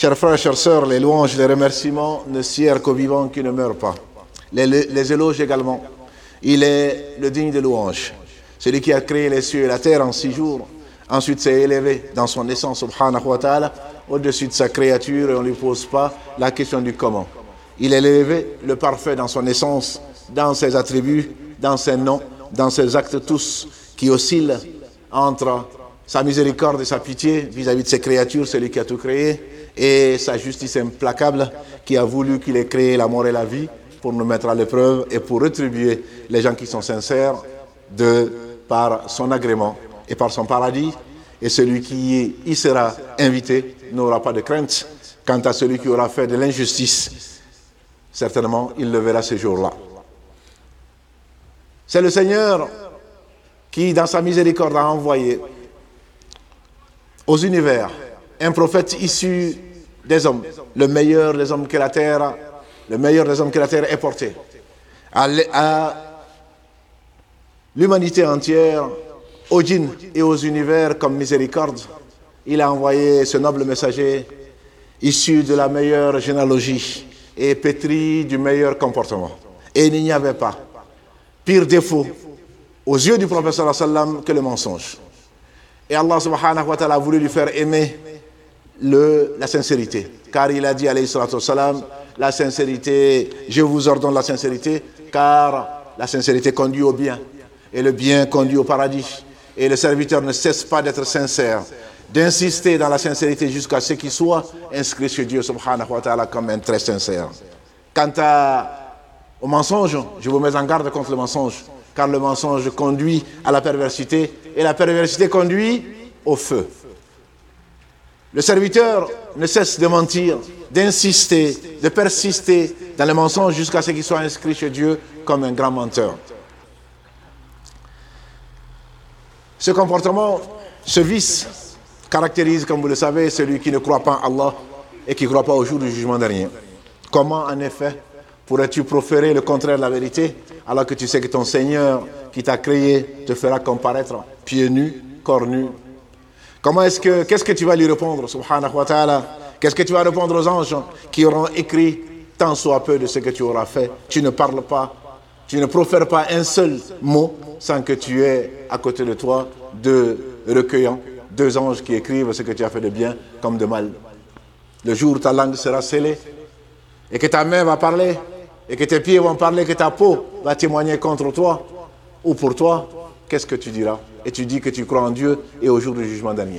Chers frères, chères sœurs, les louanges, les remerciements ne sièrent qu'aux vivants qui ne meurent pas. Les éloges également. Il est le digne de louange. Celui qui a créé les cieux et la terre en 6 jours, ensuite s'est élevé dans son essence, subhanahu wa ta'ala, au-dessus de sa créature, et on ne lui pose pas la question du comment. Il est élevé, le parfait dans son essence, dans ses attributs, dans ses noms, dans ses actes tous, qui oscillent entre sa miséricorde et sa pitié vis-à-vis de ses créatures, celui qui a tout créé, et sa justice implacable, qui a voulu qu'il ait créé la mort et la vie pour nous mettre à l'épreuve et pour rétribuer les gens qui sont sincères par son agrément et par son paradis. Et celui qui y sera invité n'aura pas de crainte. Quant à celui qui aura fait de l'injustice, certainement il le verra ce jour-là. C'est le Seigneur qui, dans sa miséricorde, a envoyé aux univers un prophète issu des hommes, le meilleur des hommes que la terre ait porté, à l'humanité entière, aux djinns et aux univers comme miséricorde. Il a envoyé ce noble messager issu de la meilleure généalogie et pétri du meilleur comportement. Et il n'y avait pas pire défaut aux yeux du prophète sallallahu alayhi wa sallam que le mensonge. Et Allah subhanahu wa ta'ala a voulu lui faire aimer la sincérité. Car il a dit alayhi salatu wa salam, la sincérité, je vous ordonne la sincérité, car la sincérité conduit au bien. Et le bien conduit au paradis. Et le serviteur ne cesse pas d'être sincère, d'insister dans la sincérité jusqu'à ce qu'il soit inscrit chez Dieu subhanahu wa ta'ala comme un très sincère. Quant au mensonge, je vous mets en garde contre le mensonge, car le mensonge conduit à la perversité, et la perversité conduit au feu. Le serviteur ne cesse de mentir, d'insister, de persister dans le mensonge jusqu'à ce qu'il soit inscrit chez Dieu comme un grand menteur. Ce comportement, ce vice, caractérise, comme vous le savez, celui qui ne croit pas en Allah et qui ne croit pas au jour du jugement dernier. Comment, en effet, pourrais-tu proférer le contraire de la vérité alors que tu sais que ton Seigneur qui t'a créé te fera comparaître pieds nus, corps nus? Qu'est-ce que tu vas lui répondre, subhanahu wa ta'ala? Qu'est-ce que tu vas répondre aux anges qui auront écrit tant soit peu de ce que tu auras fait? Tu ne parles pas, tu ne profères pas un seul mot sans que tu aies à côté de toi 2 recueillants, 2 anges qui écrivent ce que tu as fait de bien comme de mal. Le jour où ta langue sera scellée et que ta main va parler et que tes pieds vont parler, que ta peau va témoigner contre toi ou pour toi, qu'est-ce que tu diras? Et tu dis que tu crois en Dieu et au jour du jugement dernier.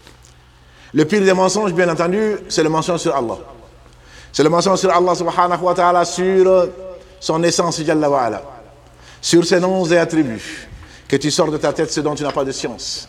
Le pire des mensonges, bien entendu, c'est le mensonge sur Allah. C'est le mensonge sur Allah subhanahu wa ta'ala, sur son essence jalla wa ala, sur ses noms et attributs, que tu sors de ta tête ce dont tu n'as pas de science.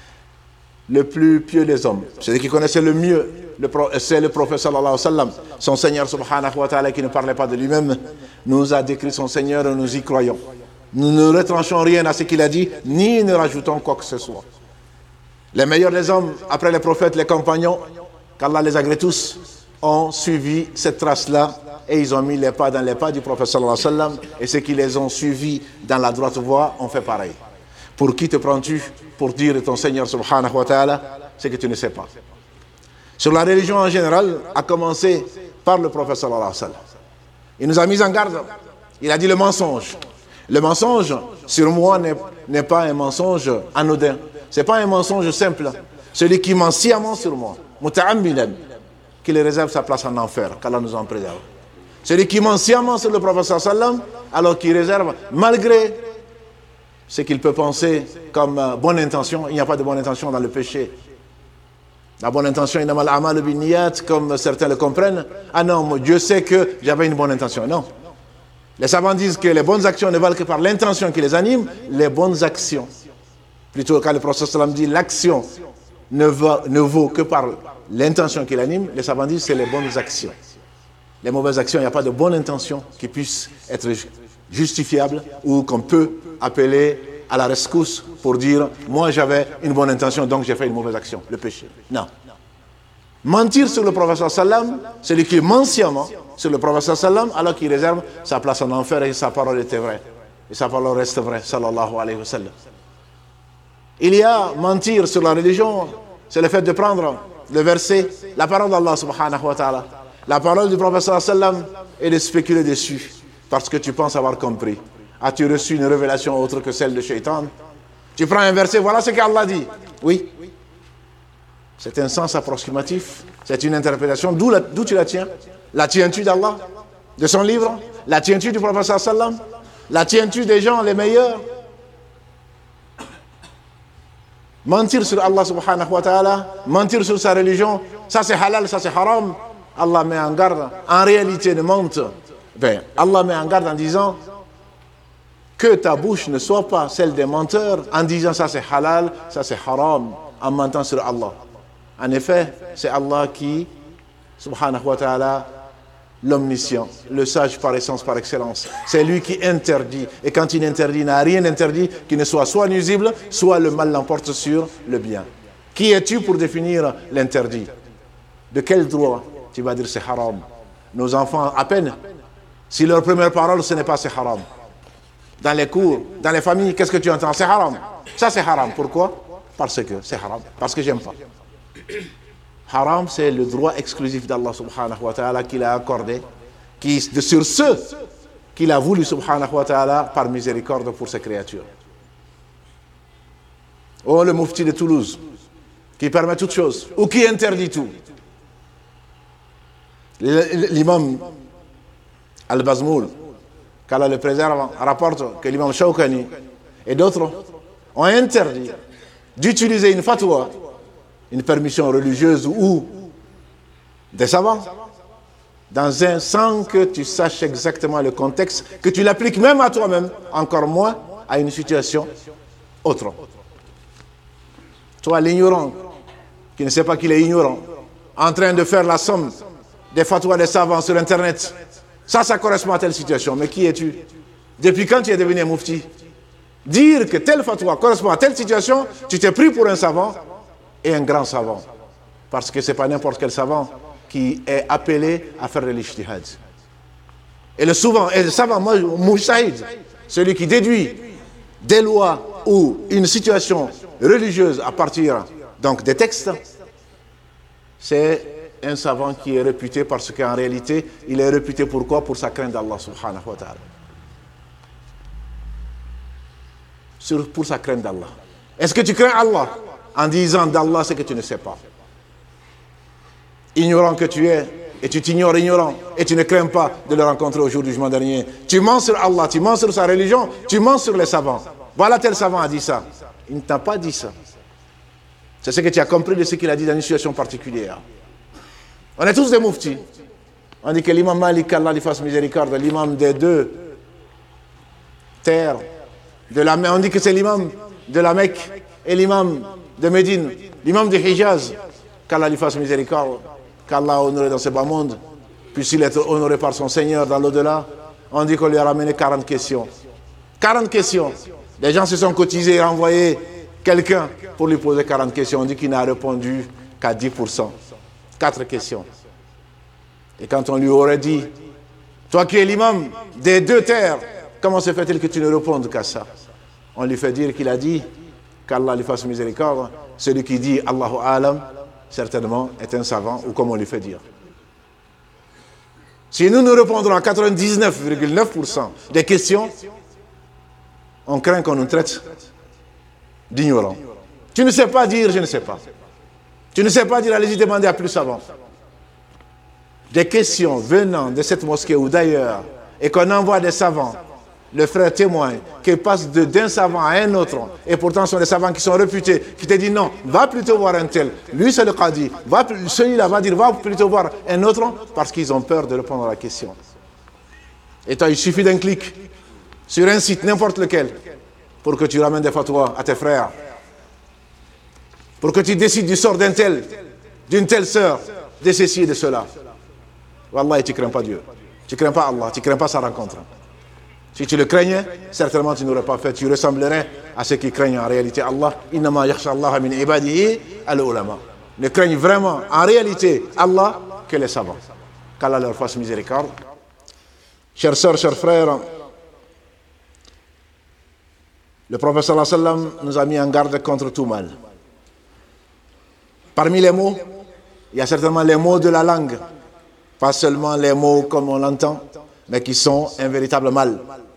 Le plus pieux des hommes, celui qui connaissait le mieux, c'est le prophète sallallahu alayhi wa sallam. Son Seigneur subhanahu wa ta'ala, qui ne parlait pas de lui-même, nous a décrit son Seigneur et nous y croyons. Nous ne retranchons rien à ce qu'il a dit, ni ne rajoutons quoi que ce soit. Les meilleurs des hommes, après les prophètes, les compagnons, qu'Allah les agrée tous, ont suivi cette trace-là et ils ont mis les pas dans les pas du prophète sallallahu alayhi wa sallam, et ceux qui les ont suivis dans la droite voie ont fait pareil. Pour qui te prends-tu pour dire de ton Seigneur subhanahu wa ta'ala ce que tu ne sais pas? Sur la religion en général, à commencer par le prophète sallallahu alayhi wa sallam. Il nous a mis en garde. Il a dit le mensonge. Le mensonge, sur moi, n'est pas un mensonge anodin. Ce n'est pas un mensonge simple. Celui qui ment sciemment sur moi, muta'ammidan, qu'il réserve sa place en enfer, qu'Allah nous en préserve. Celui qui ment sciemment sur le prophète sallallahu alayhi wa sallam, alors qu'il réserve, malgré ce qu'il peut penser comme bonne intention, il n'y a pas de bonne intention dans le péché. La bonne intention, innamal a'malu binniyat, comme certains le comprennent. Ah non, Dieu sait que j'avais une bonne intention. Non. Les savants disent que les bonnes actions ne valent que par l'intention qui les anime, les bonnes actions. Plutôt quand le prophète sallam dit l'action ne vaut que par l'intention qui l'anime, les savants disent c'est les bonnes actions. Les mauvaises actions, il n'y a pas de bonne intention qui puisse être justifiable ou qu'on peut appeler à la rescousse pour dire moi j'avais une bonne intention donc j'ai fait une mauvaise action, le péché. Non. Mentir sur le prophète sallam, celui qui ment sciemment sur le prophète sallam alors qu'il réserve sa place en enfer et sa parole était vraie. Et sa parole reste vraie, sallallahu alayhi wa sallam. Il y a mentir sur la religion, c'est le fait de prendre le verset, la parole d'Allah subhanahu wa ta'ala, la parole du prophète sallallahu alayhi wa sallam, et de spéculer dessus, parce que tu penses avoir compris. As-tu reçu une révélation autre que celle de Shaitan? Tu prends un verset, voilà ce qu'Allah dit. Oui. C'est un sens approximatif, c'est une interprétation. D'où tu la tiens? La tiens-tu d'Allah? De son livre? La tiens-tu du prophète sallallahu alayhi wa sallam? La tiens-tu des gens les meilleurs? Mentir sur Allah subhanahu wa ta'ala, mentir sur sa religion, ça c'est halal, ça c'est haram. Allah met en garde, en réalité ne mente. Allah met en garde en disant que ta bouche ne soit pas celle des menteurs, en disant ça c'est halal, ça c'est haram, en mentant sur Allah. En effet, c'est Allah qui, subhanahu wa ta'ala, l'omniscient, le sage par essence, par excellence. C'est lui qui interdit. Et quand il interdit, il n'a rien interdit qui ne soit nuisible, soit le mal l'emporte sur le bien. Qui es-tu pour définir l'interdit? De quel droit tu vas dire c'est haram? Nos enfants, à peine, si leur première parole, ce n'est pas c'est haram. Dans les cours, dans les familles, qu'est-ce que tu entends? C'est haram. Ça c'est haram. Pourquoi? Parce que c'est haram. Parce que j'aime pas. Haram, c'est le droit exclusif d'Allah subhanahu wa ta'ala qu'il a accordé, sur ceux qu'il a voulu subhanahu wa ta'ala par miséricorde pour ses créatures. Oh, le mufti de Toulouse, qui permet toutes choses, ou qui interdit tout. L'imam Al-Bazmoul, qu'Allah le préserve, rapporte que l'imam Shawkani et d'autres ont interdit d'utiliser une fatwa, une permission religieuse ou des savants, sans que tu saches exactement le contexte, que tu l'appliques même à toi-même, encore moins à une situation autre. Toi, l'ignorant, qui ne sait pas qu'il est ignorant, en train de faire la somme des fatwas des savants sur Internet, ça correspond à telle situation. Mais qui es-tu? Depuis quand tu es devenu un mufti? Dire que telle fatwa correspond à telle situation, tu t'es pris pour un savant, et un grand savant, parce que ce n'est pas n'importe quel savant qui est appelé à faire de l'ijtihad. Et le savant mujtahid, celui qui déduit des lois ou une situation religieuse à partir donc des textes, c'est un savant qui est réputé parce qu'en réalité, il est réputé pourquoi? Pour sa crainte d'Allah subhanahu wa ta'ala. Pour sa crainte d'Allah. Est-ce que tu crains Allah? En disant d'Allah ce que tu ne sais pas. Ignorant que tu es, et tu t'ignores ignorant, et tu ne crains pas de le rencontrer au jour du jugement dernier. Tu mens sur Allah, tu mens sur sa religion, tu mens sur les savants. Voilà, tel savant a dit ça. Il ne t'a pas dit ça. C'est ce que tu as compris de ce qu'il a dit dans une situation particulière. On est tous des muftis. On dit que l'imam Malik, Allah lui fasse miséricorde, l'imam des deux terres, on dit que c'est l'imam de la Mecque et l'imam de Médine, l'imam de Hijaz, qu'Allah lui fasse miséricorde, qu'Allah a honoré dans ce bas monde, puisse-t-il être honoré par son Seigneur dans l'au-delà. On dit qu'on lui a ramené 40 questions. 40 questions. Les gens se sont cotisés et renvoyé quelqu'un pour lui poser 40 questions. On dit qu'il n'a répondu qu'à 10%. 4 questions. Et quand on lui aurait dit, toi qui es l'imam des deux terres, comment se fait-il que tu ne répondes qu'à ça? On lui fait dire qu'il a dit, qu'Allah lui fasse miséricorde, celui qui dit Allahu Alam, certainement est un savant, ou comme on lui fait dire. Si nous répondrons à 99,9% des questions, on craint qu'on nous traite d'ignorants. Tu ne sais pas dire, je ne sais pas. Tu ne sais pas dire, allez-y demander à plus savants. Des questions venant de cette mosquée ou d'ailleurs, et qu'on envoie des savants, le frère témoin, qui passe d'un savant à un autre, et pourtant ce sont des savants qui sont réputés, qui te disent non, va plutôt voir un tel, lui c'est le qadi, celui-là va dire, va plutôt voir un autre, parce qu'ils ont peur de répondre à la question. Et toi, il suffit d'un clic sur un site, n'importe lequel, pour que tu ramènes des fatwas à tes frères, pour que tu décides du sort d'un tel, d'une telle sœur, de ceci et de cela. Wallah, tu ne crains pas Dieu, tu ne crains pas Allah, tu ne crains pas sa rencontre. Si tu le craignais, certainement tu n'aurais pas fait. Tu ressemblerais à ceux qui craignent en réalité Allah. Innama yakhsha Allah min ibadihi al-ulama. Ne craignent vraiment en réalité Allah que les savants. Qu'Allah leur fasse miséricorde. Chers sœurs, chers frères, le prophète sallallahu alayhi wa sallam nous a mis en garde contre tout mal. Parmi les mots Il y a certainement les mots de la langue, pas seulement les mots comme on l'entend, mais qui sont un véritable mal.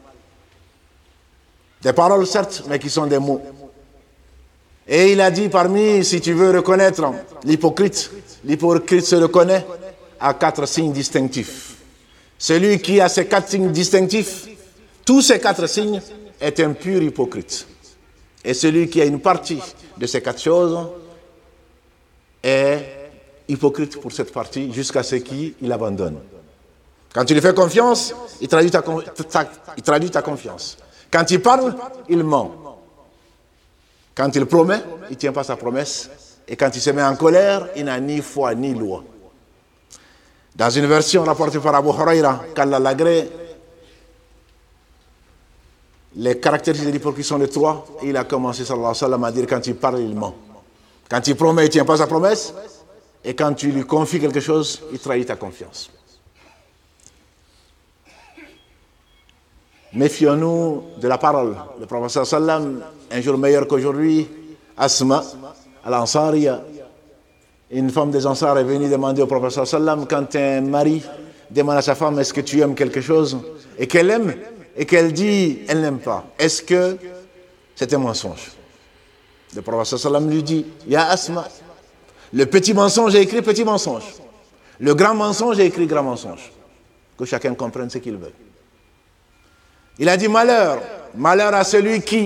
Des paroles certes, mais qui sont des mots. Et il a dit parmi, si tu veux reconnaître l'hypocrite se reconnaît à 4 signes distinctifs. Celui qui a ces 4 signes distinctifs, tous ces 4 signes, est un pur hypocrite. Et celui qui a une partie de ces 4 choses est hypocrite pour cette partie jusqu'à ce qu'il abandonne. Quand tu lui fais confiance, il traduit ta confiance. Quand il parle, il ment. Quand il promet, il ne tient pas sa promesse. Et quand il se met en colère, il n'a ni foi ni loi. Dans une version rapportée par Abu Huraira, qu'Allah l'agrée, les caractéristiques de l'hypocrite sont les 3. Et il a commencé, sallallahu alayhi wa sallam, à dire quand il parle, il ment. Quand il promet, il ne tient pas sa promesse. Et quand tu lui confies quelque chose, il trahit ta confiance. Méfions-nous de la parole. Le prophète sallam, un jour meilleur qu'aujourd'hui, Asma, à l'Ansaria, une femme des Ansar est venue demander au prophète sallam, quand un mari demande à sa femme, est-ce que tu aimes quelque chose? Et qu'elle aime, et qu'elle dit, elle n'aime pas. Est-ce que c'est un mensonge? Le prophète sallam lui dit, Ya Asma, le petit mensonge est écrit petit mensonge. Le grand mensonge est écrit grand mensonge. Que chacun comprenne ce qu'il veut. Il a dit malheur à celui qui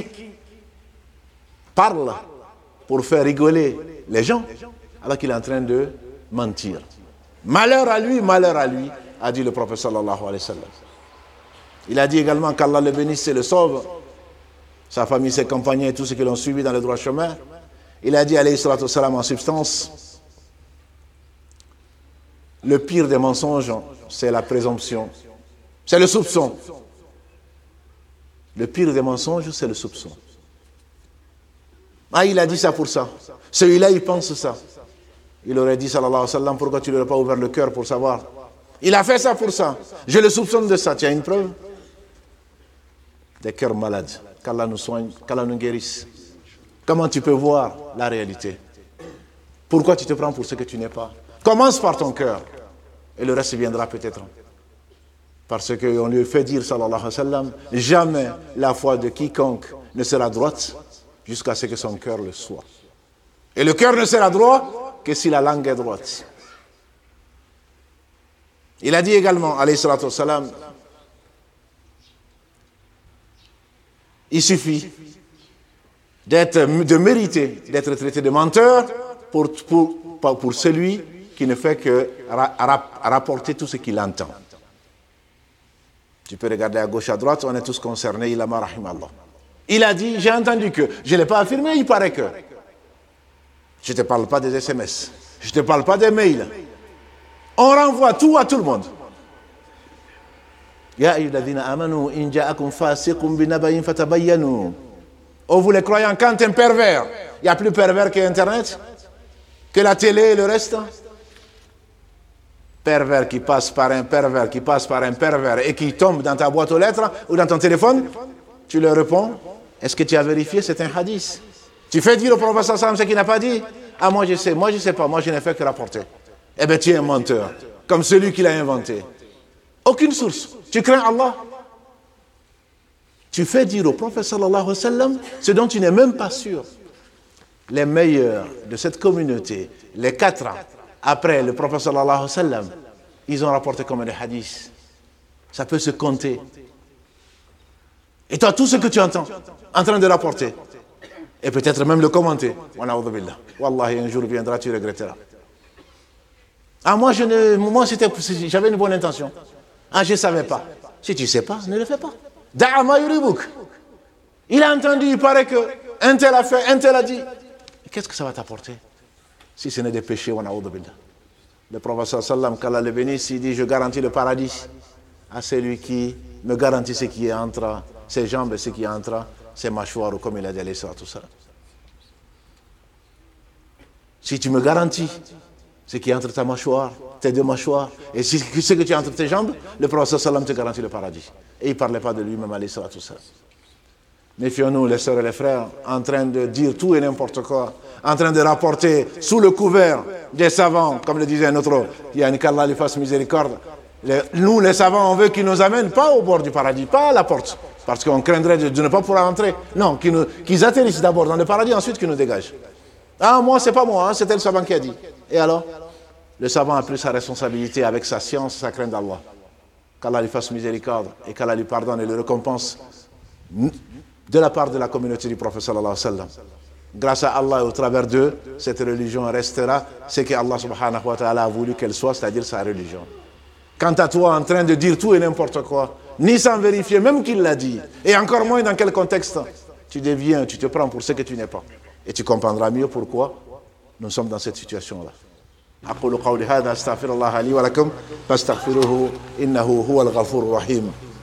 parle pour faire rigoler les gens alors qu'il est en train de mentir. Malheur à lui, a dit le prophète sallallahu alayhi wa sallam. Il a dit également qu'Allah le bénisse et le sauve, sa famille, ses compagnons et tous ceux qui l'ont suivi dans le droit chemin. Il a dit alayhi salatu wassalam en substance, le pire des mensonges, c'est la présomption, c'est le soupçon. Le pire des mensonges, c'est le soupçon. Ah, il a dit ça pour ça. Celui-là, il pense ça. Il aurait dit, sallallahu alayhi wa sallam, pourquoi tu ne lui as pas ouvert le cœur pour savoir? Il a fait ça pour ça. Je le soupçonne de ça. Tu as une preuve? Des cœurs malades. Qu'Allah nous soigne, qu'Allah nous guérisse. Comment tu peux voir la réalité? Pourquoi tu te prends pour ce que tu n'es pas? Commence par ton cœur. Et le reste viendra peut-être. Parce qu'on lui fait dire, sallallahu alayhi wa sallam, jamais la foi de quiconque ne sera droite jusqu'à ce que son cœur le soit. Et le cœur ne sera droit que si la langue est droite. Il a dit également, alayhi salatu wa salam, il suffit de mériter d'être traité de menteur pour celui qui ne fait que rapporter tout ce qu'il entend. Tu peux regarder à gauche, à droite, on est tous concernés, il a dit, j'ai entendu que, je ne l'ai pas affirmé, il paraît que. Je ne te parle pas des SMS, je ne te parle pas des mails. On renvoie tout à tout le monde. Ya ayyuhalladhina amanu in ja'akum fasiqun binaba'in fatabayyanu. Oh, vous les croyants, quand un pervers, il n'y a plus pervers que Internet, que la télé et le reste. Pervers qui passe par un pervers, qui passe par un pervers et qui tombe dans ta boîte aux lettres ou dans ton téléphone, tu leur réponds, est-ce que tu as vérifié? C'est un hadith. Tu fais dire au prophète sallallahu alayhi wa sallam ce qu'il n'a pas dit. Ah, moi je sais pas, moi je n'ai fait que rapporter. Eh bien tu es un menteur, comme celui qui l'a inventé. Aucune source. Tu crains Allah. Tu fais dire au prophète sallallahu alayhi wa sallam ce dont tu n'es même pas sûr. Les meilleurs de cette communauté, les 4 ans, après le prophète sallallahu alayhi wa sallam, ils ont rapporté comme des hadiths. Ça peut se compter. Et toi, tout ce que tu entends, en train de rapporter, et peut-être même le commenter, wallahi, un jour viendra, tu regretteras. Ah, j'avais une bonne intention. Ah, je ne savais pas. Si tu ne sais pas, ne le fais pas. Da'ama yuribuk. Il a entendu, il paraît que un tel a fait, un tel a dit. Et qu'est-ce que ça va t'apporter? Si ce n'est des péchés, le prophète sallallahu alayhi wa sallam, qu'Allah le bénisse, il dit, je garantis le paradis à celui qui me garantit ce qui est entre ses jambes et ce qui est entre ses mâchoires, ou comme il a dit, tout ça. Si tu me garantis ce qui est entre ta mâchoire, tes 2 mâchoires, et ce que tu as entre tes jambes, le prophète sallallahu alayhi wa sallam te garantit le paradis. Et il ne parlait pas de lui-même, tout ça. Méfions-nous, les sœurs et les frères, en train de dire tout et n'importe quoi, en train de rapporter sous le couvert des savants, comme le disait notre, qu'Allah lui fasse miséricorde. Nous, les savants, on veut qu'ils nous amènent pas au bord du paradis, pas à la porte, parce qu'on craindrait de ne pas pouvoir entrer. Non, qu'ils atterrissent d'abord dans le paradis, ensuite qu'ils nous dégagent. Ah, moi, c'est pas moi, hein, c'était le savant qui a dit. Et alors, le savant a pris sa responsabilité avec sa science, sa crainte d'Allah. Qu'Allah lui fasse miséricorde et qu'Allah lui pardonne et le récompense de la part de la communauté du prophète sallallahu alayhi wa sallam. Grâce à Allah et au travers d'eux, cette religion restera ce qu'Allah subhanahu wa ta'ala a voulu qu'elle soit, c'est-à-dire sa religion. Quant à toi, en train de dire tout et n'importe quoi, ni sans vérifier, même qu'il l'a dit, et encore moins dans quel contexte, tu deviens, tu te prends pour ce que tu n'es pas. Et tu comprendras mieux pourquoi nous sommes dans cette situation-là. أقول قولي هذا أستغفر الله لي ولكم فاستغفروه إنه هو الغفور الرحيم